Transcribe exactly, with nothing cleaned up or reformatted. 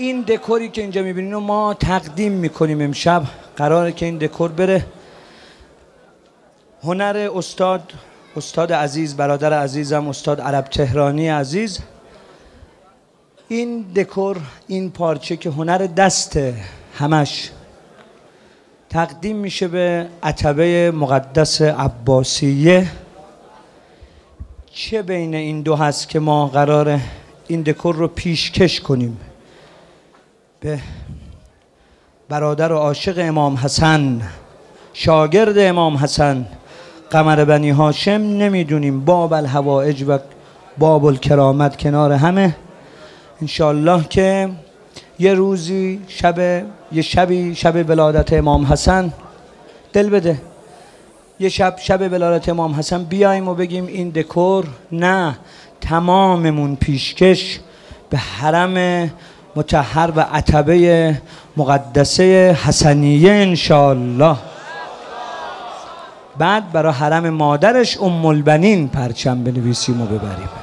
این دکوری که اینجا میبینین ما تقدیم میکنیم امشب. قراره که این دکور بره هنر استاد استاد عزیز، برادر عزیزم، استاد عرب تهرانی عزیز. این دکور، این پارچه که هنر دسته همش، تقدیم میشه به عتبه مقدس عباسیه. چه بین این دو هست که ما قراره این دکور رو پیشکش کنیم به برادر و عاشق امام حسن، شاگرد امام حسن، قمر بنی هاشم. نمیدونیم باب الحوائج و باب الکرامت کنار همه. انشالله که یه روزی شب یه شبی شب ولادت امام حسن، دل بده، یه شب شب ولادت امام حسن بیایم و بگیم این دکور نه، تماممون پیشکش به حرم مطهر و عتبه مقدسه حسنیه انشالله. بعد برای حرم مادرش ام البنین پرچم بنویسیم و ببریم.